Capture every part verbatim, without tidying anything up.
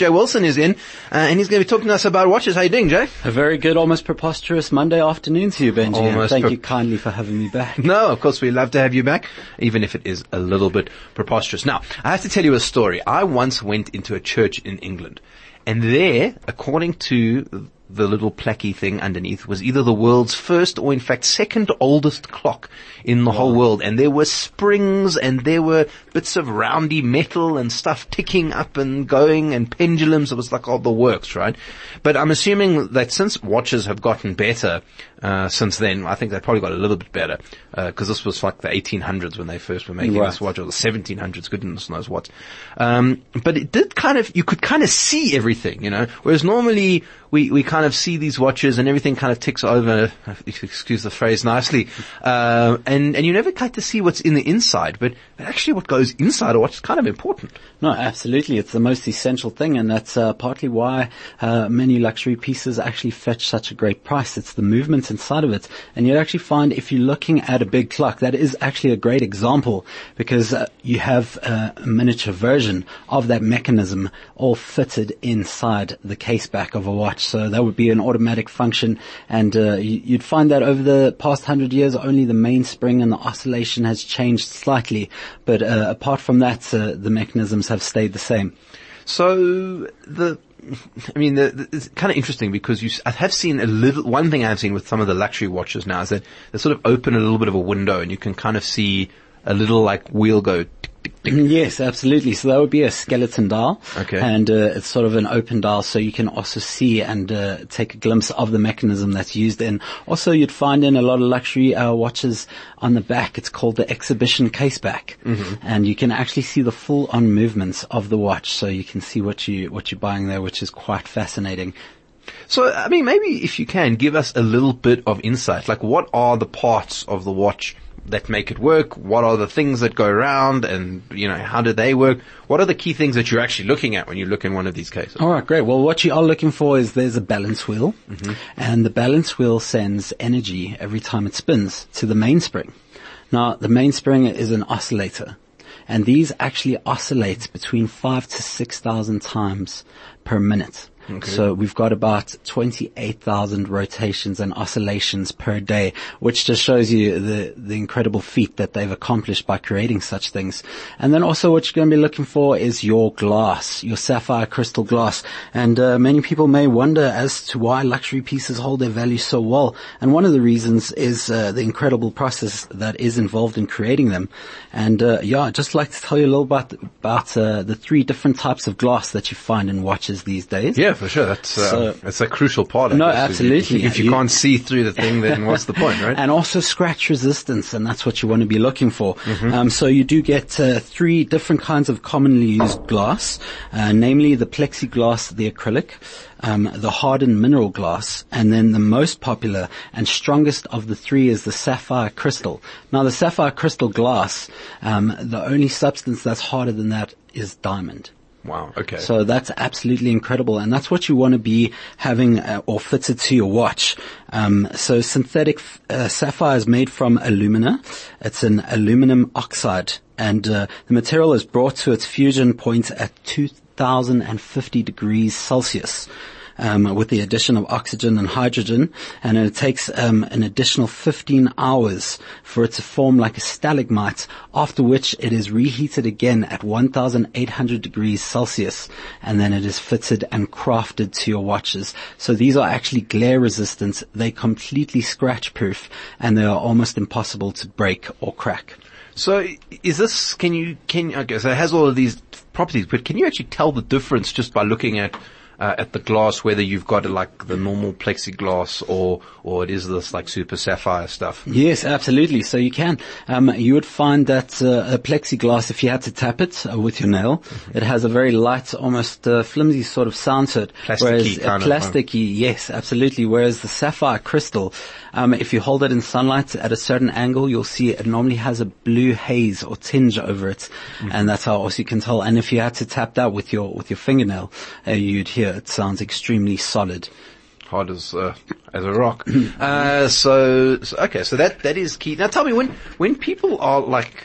Jay Wilson is in, uh, and he's going to be talking to us about watches. How you doing, Jay? A very good, almost preposterous Monday afternoon to you, Benji. Almost Thank pre- you kindly for having me back. No, of course, we love to have you back, even if it is a little bit preposterous. Now, I have to tell you a story. I once went into a church in England, and there, according to the little placky thing underneath, was either the world's first or in fact second oldest clock in the wow. whole world. And there were springs and there were bits of roundy metal and stuff ticking up and going and pendulums. It was like all the works, right? But I'm assuming that since watches have gotten better, uh, since then, I think they probably got a little bit better, uh, cause this was like the eighteen hundreds when they first were making right. this watch, or the seventeen hundreds, goodness knows what. Um, but it did kind of, you could kind of see everything, you know, whereas normally we, we kind of see these watches and everything kind of ticks over, if you excuse the phrase nicely, uh, and, and you never get to see what's in the inside, but actually what goes inside a watch is kind of important. No, absolutely. It's the most essential thing, and that's uh, partly why uh, many luxury pieces actually fetch such a great price. It's the movement inside of it. And you'd actually find if you're looking at a big clock, that is actually a great example, because uh, you have uh, a miniature version of that mechanism all fitted inside the case back of a watch. So that would be an automatic function, and uh, you'd find that over the past hundred years, only the mainspring and the oscillation has changed slightly. But uh, apart from that, uh, the mechanisms have stayed the same. So the, I mean, the, the, it's kind of interesting because you, I have seen a little, one thing I've seen with some of the luxury watches now is that they sort of open a little bit of a window and you can kind of see a little like wheel go tick, tick, tick. Yes, absolutely. So that would be a skeleton dial. Okay. And uh, it's sort of an open dial, so you can also see and uh, take a glimpse of the mechanism that's used in. Also, you'd find in a lot of luxury uh, watches on the back, it's called the exhibition case back. Mm-hmm. And you can actually see the full on movements of the watch, so you can see what you what you're buying there, which is quite fascinating. So, I mean, maybe if you can give us a little bit of insight, like what are the parts of the watch that make it work? What are the things that go around, and, you know, how do they work? What are the key things that you're actually looking at when you look in one of these cases? All right, great. Well, what you are looking for is there's a balance wheel, mm-hmm. and the balance wheel sends energy every time it spins to the mainspring. Now, the mainspring is an oscillator, and these actually oscillate between five to six thousand times per minute. Okay. So we've got about twenty-eight thousand rotations and oscillations per day, which just shows you the, the incredible feat that they've accomplished by creating such things. And then also what you're going to be looking for is your glass, your sapphire crystal glass. And uh, many people may wonder as to why luxury pieces hold their value so well. And one of the reasons is uh, the incredible process that is involved in creating them. And uh, yeah, I'd just like to tell you a little about, about uh, the three different types of glass that you find in watches these days. Yeah. For sure, that's uh, so, that's a crucial part. I no, guess. absolutely. If you, if you, you can't see through the thing, then what's the point, right? And also scratch resistance, and that's what you want to be looking for. Mm-hmm. Um, so you do get uh, three different kinds of commonly used glass, uh, namely the plexiglass, the acrylic, um, the hardened mineral glass, and then the most popular and strongest of the three is the sapphire crystal. Now, the sapphire crystal glass, um, the only substance that's harder than that is diamond. Wow, okay. So that's absolutely incredible, and that's what you want to be having uh, or fitted to your watch. Um, so synthetic uh, sapphire is made from alumina. It's an aluminum oxide, and uh, the material is brought to its fusion point at two thousand fifty degrees Celsius. Um, with the addition of oxygen and hydrogen, and it takes um, an additional fifteen hours for it to form like a stalagmite, after which it is reheated again at one thousand eight hundred degrees Celsius, and then it is fitted and crafted to your watches. So these are actually glare resistant, they completely scratch proof, and they are almost impossible to break or crack. So is this, can you, can, okay, so it has all of these properties, but can you actually tell the difference just by looking at Uh, at the glass, whether you've got like the normal plexiglass or or it is this like super sapphire stuff? Yes, absolutely. So you can. Um, you would find that uh, a plexiglass, if you had to tap it uh, with your nail, mm-hmm. it has a very light, almost uh, flimsy sort of sound to it. Plasticky whereas, kind uh, plasticky, of. Yes, absolutely. Whereas the sapphire crystal, um, if you hold it in sunlight at a certain angle, you'll see it normally has a blue haze or tinge over it, mm-hmm. and that's how also you can tell. And if you had to tap that with your with your fingernail, uh, you'd hear it sounds extremely solid. Hard as uh, as a rock. uh, so, so okay, so that that is key. Now, tell me, when when people are like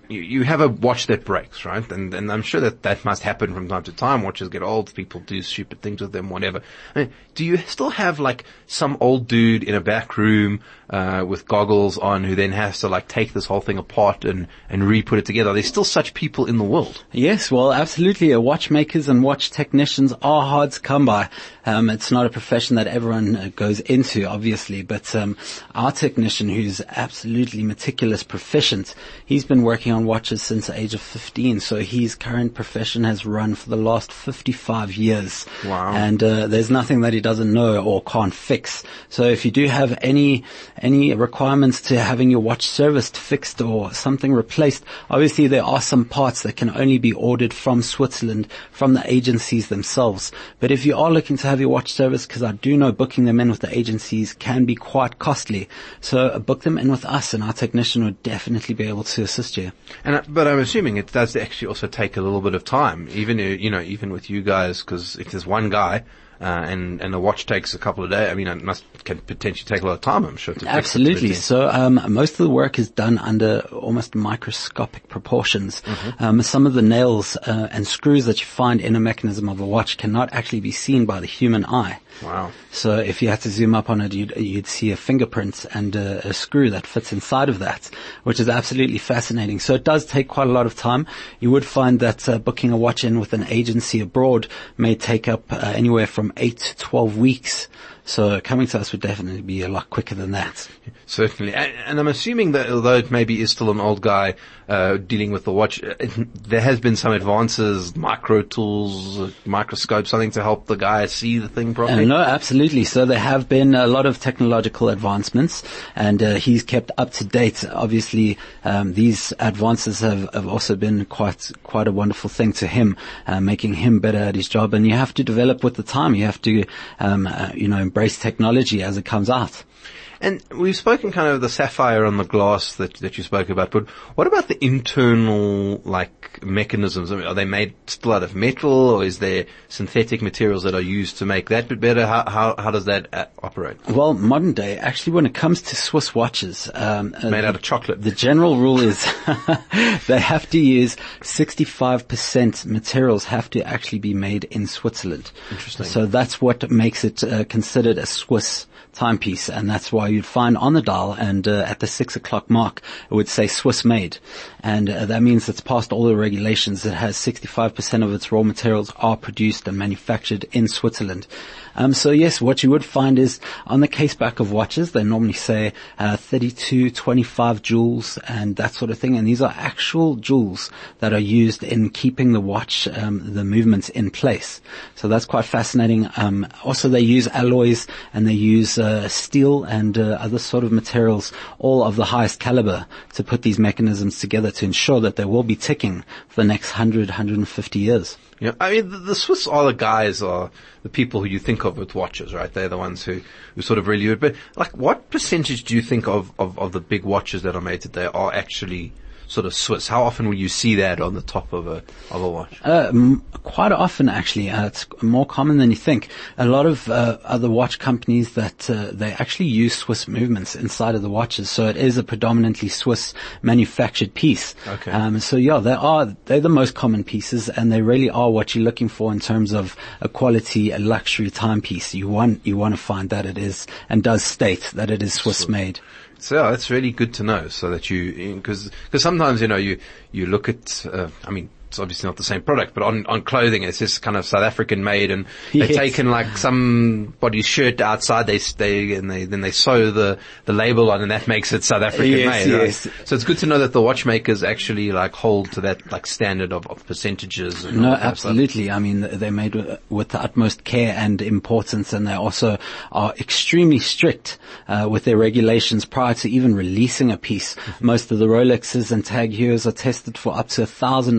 you, you have a watch that breaks, right? And, and I'm sure that that must happen from time to time. Watches get old, people do stupid things with them, whatever. I mean, do you still have like some old dude in a back room, uh, with goggles on who then has to like take this whole thing apart and, and re-put it together? Are there still such people in the world? Yes, well, absolutely. Watchmakers and watch technicians are hard to come by. Um, it's not a profession that everyone uh, goes into, obviously, but um, our technician, who's absolutely meticulous, proficient, he's been working on watches since the age of fifteen, so his current profession has run for the last fifty-five years. Wow. And uh, there's nothing that he doesn't know or can't fix. So if you do have any any requirements to having your watch serviced, fixed, or something replaced, obviously there are some parts that can only be ordered from Switzerland, from the agencies themselves. But if you are looking to have your watch serviced, because I do know booking them in with the agencies can be quite costly, so uh, book them in with us and our technician would definitely be able to assist you. And uh, but I'm assuming it does actually also take a little bit of time, even uh, you know, even with you guys, because if there's one guy uh, and and the watch takes a couple of days, I mean, it must can potentially take a lot of time, I'm sure. To Absolutely. Fix it. So um, most of the work is done under almost microscopic proportions. Mm-hmm. Um, some of the nails uh, and screws that you find in a mechanism of a watch cannot actually be seen by the human eye. Wow. So if you had to zoom up on it, you'd, you'd see a fingerprint and a, a screw that fits inside of that, which is absolutely fascinating. So it does take quite a lot of time. You would find that uh, booking a watch in with an agency abroad may take up uh, anywhere from eight to twelve weeks. So coming to us would definitely be a lot quicker than that. Certainly. And, and I'm assuming that although it maybe is still an old guy uh, dealing with the watch, it, there has been some advances, micro tools, microscopes, something to help the guy see the thing properly? Uh, no, absolutely. So there have been a lot of technological advancements, and uh, he's kept up to date. Obviously, um, these advances have, have also been quite quite a wonderful thing to him, uh, making him better at his job. And you have to develop with the time. You have to, um, uh, you know, embrace technology as it comes out. And we've spoken kind of the sapphire on the glass that, that you spoke about, but what about the internal, like, mechanisms? I mean, are they made still out of metal, or is there synthetic materials that are used to make that bit better? How, how, how does that uh, operate? Well, modern day, actually, when it comes to Swiss watches, um, made uh, out of chocolate. The general rule is they have to use sixty-five percent materials have to actually be made in Switzerland. Interesting. So that's what makes it uh, considered a Swiss timepiece, and that's why you'd find on the dial and uh, at the six o'clock mark it would say Swiss made, and uh, that means it's passed all the regulations. It has sixty-five percent of its raw materials are produced and manufactured in Switzerland. Um, so yes, what you would find is on the case back of watches, they normally say uh, thirty-two, twenty-five joules and that sort of thing, and these are actual joules that are used in keeping the watch, um, the movements in place. So that's quite fascinating. Um, also they use alloys and they use uh, steel and uh, other sort of materials, all of the highest caliber, to put these mechanisms together to ensure that they will be ticking for the next one hundred, one hundred fifty years. Yeah, I mean, the, the Swiss are the guys, are the people who you think of with watches, right? They're the ones who, who sort of really do it. But, like, what percentage do you think of, of, of the big watches that are made today are actually sort of Swiss? How often will you see that on the top of a of a watch? Uh, m- quite often, actually. Uh, it's more common than you think. A lot of uh, other watch companies that uh, they actually use Swiss movements inside of the watches, so it is a predominantly Swiss manufactured piece. Okay. Um, so yeah, they are they're the most common pieces, and they really are what you're looking for in terms of a quality, a luxury timepiece. You want you want to find that it is and does state that it is Swiss made. So yeah, that's really good to know, so that you, because because sometimes, you know, you you look at, uh, I mean, it's obviously not the same product, but on on clothing it's just kind of South African made, and they've Yes. taken like somebody's shirt outside, they they and they then they sew the the label on, and that makes it South African Yes, made. yes. Right? So it's good to know that the watchmakers actually like hold to that like standard of, of percentages. And No, all that stuff. absolutely. I mean, they're made with, with the utmost care and importance, and they also are extremely strict uh, with their regulations prior to even releasing a piece. Most of the Rolexes and Tag Heuers are tested for up to a thousand hours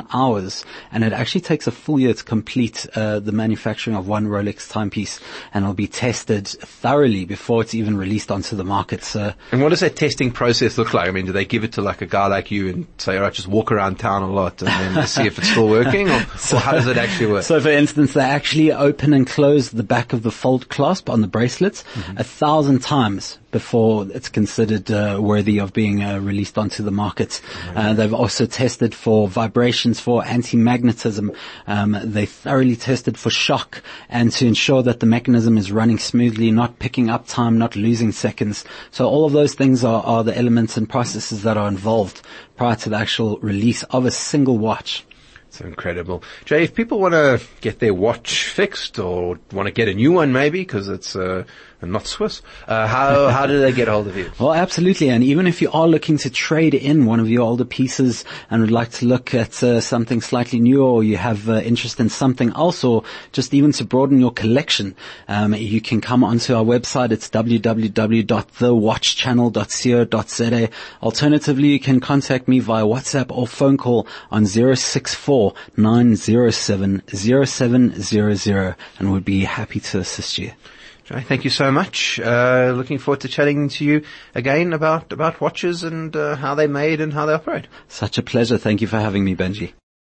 hours, and it actually takes a full year to complete uh, the manufacturing of one Rolex timepiece, and it'll be tested thoroughly before it's even released onto the market. So, and what does that testing process look like? I mean, do they give it to like a guy like you and say, all right, just walk around town a lot and then see if it's still working, or, or how does it actually work? So, for instance, they actually open and close the back of the fold clasp on the bracelets mm-hmm. a thousand times before it's considered uh, worthy of being uh, released onto the market. Mm-hmm. Uh, they've also tested for vibrations, for anti-magnetism. Um, they thoroughly tested for shock, and to ensure that the mechanism is running smoothly, not picking up time, not losing seconds. So all of those things are, are the elements and processes that are involved prior to the actual release of a single watch. It's incredible. Jay, if people want to get their watch fixed or want to get a new one maybe because it's uh, not Swiss, uh, how how do they get hold of you? Well, absolutely. And even if you are looking to trade in one of your older pieces and would like to look at uh, something slightly newer, or you have uh, interest in something else, or just even to broaden your collection, um, you can come onto our website. It's w w w dot the watch channel dot co dot z a. Alternatively, you can contact me via WhatsApp or phone call on zero six four nine zero seven zero seven zero zero, and we'd be happy to assist you. Jay, thank you so much. Uh, looking forward to chatting to you again about, about watches and uh, how they're made and how they operate. Such a pleasure. Thank you for having me, Benji.